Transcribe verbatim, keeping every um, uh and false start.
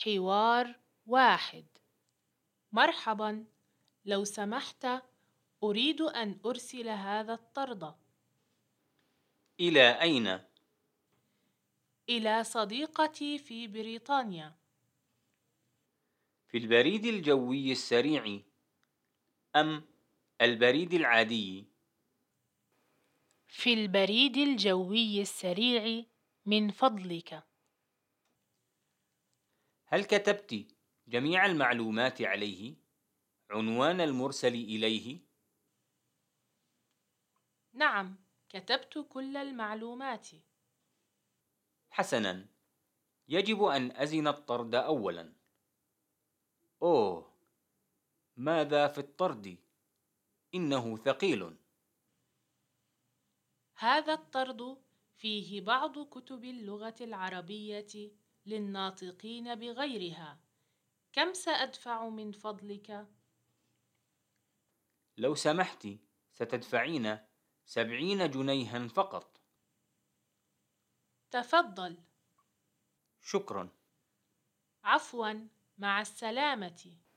حوار واحد. مرحبا، لو سمحت أريد أن أرسل هذا الطرد. إلى أين؟ إلى صديقتي في بريطانيا. في البريد الجوي السريع أم البريد العادي؟ في البريد الجوي السريع من فضلك. هل كتبت جميع المعلومات عليه؟ عنوان المرسل إليه؟ نعم، كتبت كل المعلومات. حسناً، يجب أن أزن الطرد أولاً. أوه، ماذا في الطرد؟ إنه ثقيل. هذا الطرد فيه بعض كتب اللغة العربية للناطقين بغيرها. كم سأدفع من فضلك؟ لو سمحت، ستدفعين سبعين جنيها فقط. تفضل. شكراً. عفواً، مع السلامة.